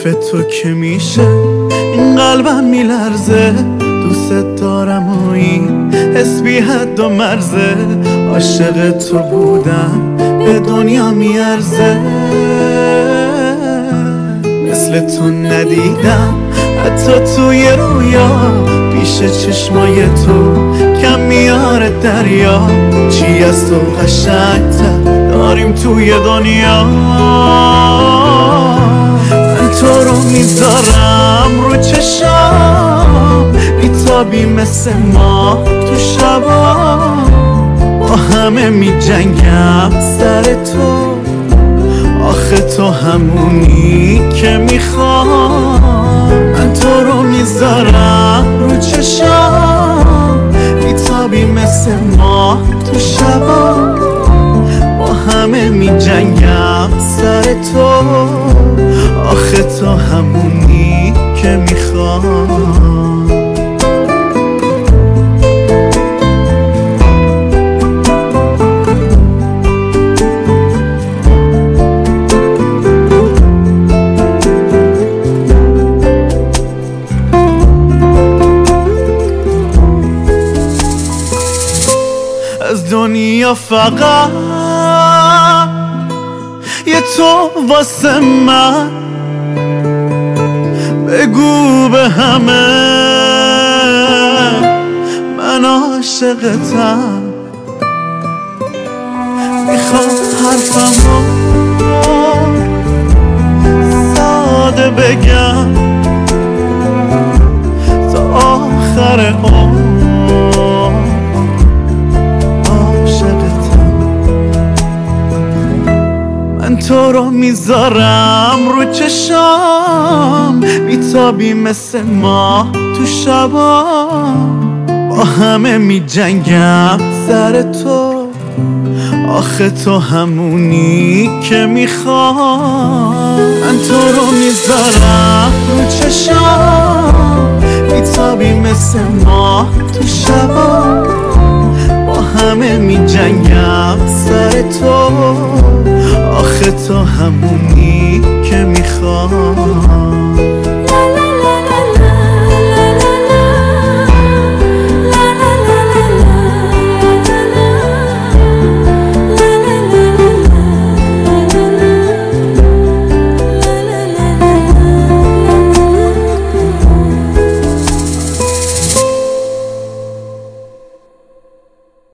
حرف تو که میشه این قلبم میلرزه. دوست دارم و این حس بی حد و مرزه. عاشق تو بودم به دنیا میارزه. مثل تو ندیدم حتی توی رویا. پیش چشمای تو کم میاره دریا. چی از تو قشنگتر داریم توی دنیا. من تو رو میذارم رو چشام، بیتابی مثل ما تو شبا. با همه میجنگم سر تو، آخه تو همونی که میخوام. من تو رو میذارم رو چشام، بیتابی مثل ما تو شبا. با همه میجنگم سر تو، آخه تو همونی که میخوام. از دنیا فقط یه تو واسه من. بگو به همه من عاشقتم. میخوام حرفمو ساده بگم تا آخر عمر. من تو رو میذارم رو چشام، بیتابی مثل ما تو شبا. با همه میجنگم سر تو، آخه تو همونی که میخوام. من تو رو میذارم رو چشام، بیتابی مثل ما تو شبا. با همه میجنگم سر تو، آخه تو همونی که میخوام.